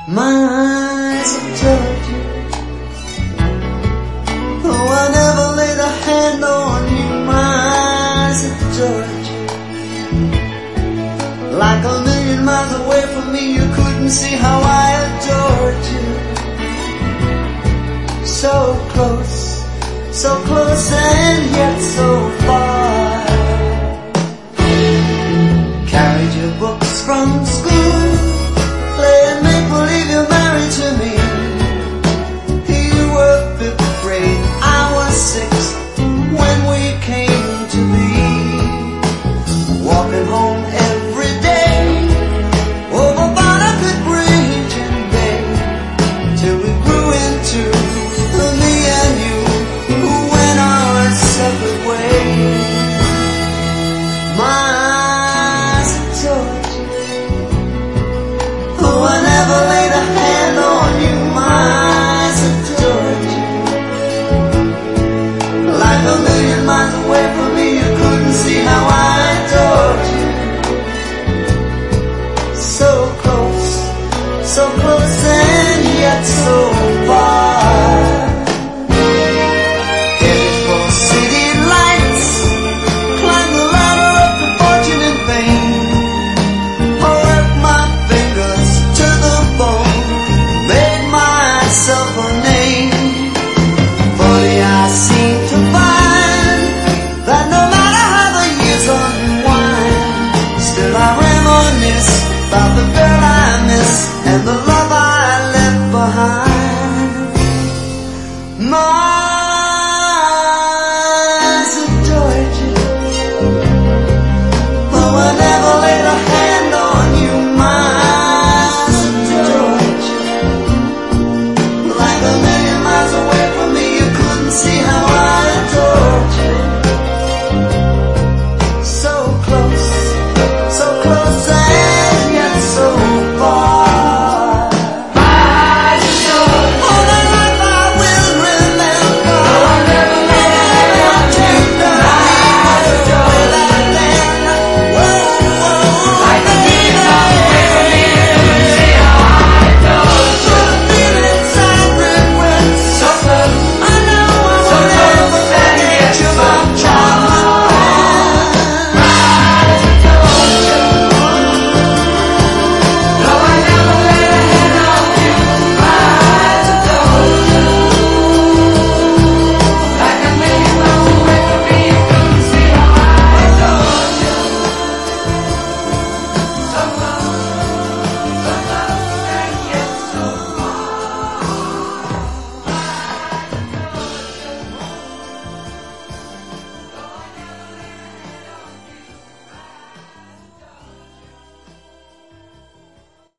My eyes adored you. Oh, I never laid a hand on you. My eyes adored you. Like a million miles away from me, you couldn't see how I adored you. So close and yet so far. Carried your books from school, playing make-believe you're married to me. You were 5th grade, I was 6th when we came to be. Walking home every day over Barnacle Bridge and Bay, till we grew into me and you, who went our separate ways. My eyes adored you. Oh, I never laid a hand on you. My eyes adored you. Like a million miles away from me, you couldn't see how I adored you. So close, so close.